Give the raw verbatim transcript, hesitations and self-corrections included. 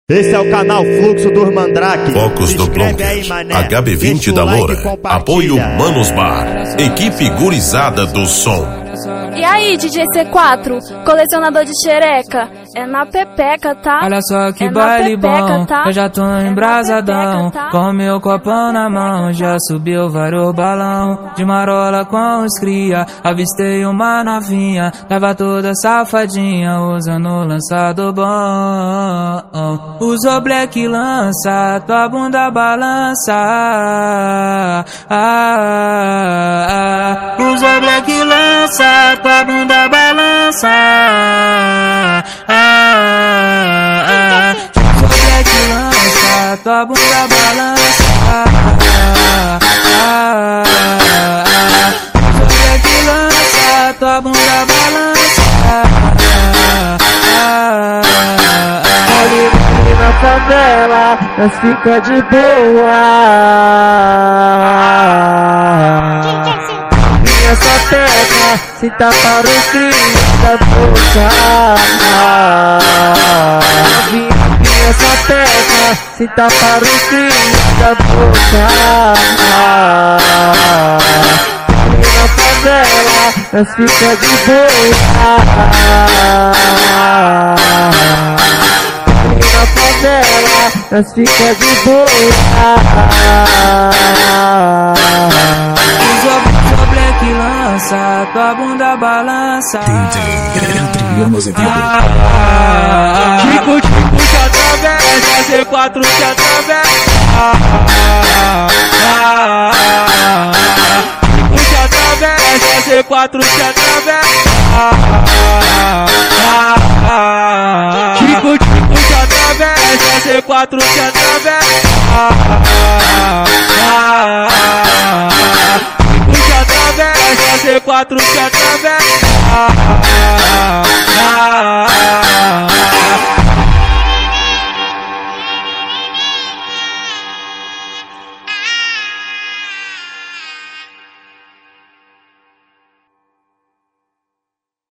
Esse é o canal Fluxo dos Mandrake. Focos do Blonkers, H B vinte da Loura, apoio Manos Bar, equipe gurizada do som. E aí, D J C quatro, colecionador de xereca, é na pepeca, tá? Olha só que é baile pepeca, bom, tá? eu já tô é embrasadão, pepeca, tá? com meu copão na mão, já subiu vários balão, de marola com os cria, avistei uma novinha, tava toda safadinha, usando lançado bom. Usou black lança, tua bunda balança, ah, ah, ah. Usou black lança, tua bunda balança, ah, ah, ah. Usou black lança, tua bunda balança, ah, ah, ah. Usou black lança, tua bunda balança, ah, ah, ah. Na favela, nós fica de boa. Minha sapeca, se tá para os crimes da boca. Minha sapeca, se tá para os crimes da boca. Na favela, nós fica de boa. Na favela, nós fica de boa. Usou black lança, tua bunda balança. Tico, tico, te atravessa, C quatro te atravessa. Tico, te atravessa, C quatro te atravessa. Tico, tico, te atravessa, C quatro te atravessa. Tico, te atravessa, C quatro te atravessa.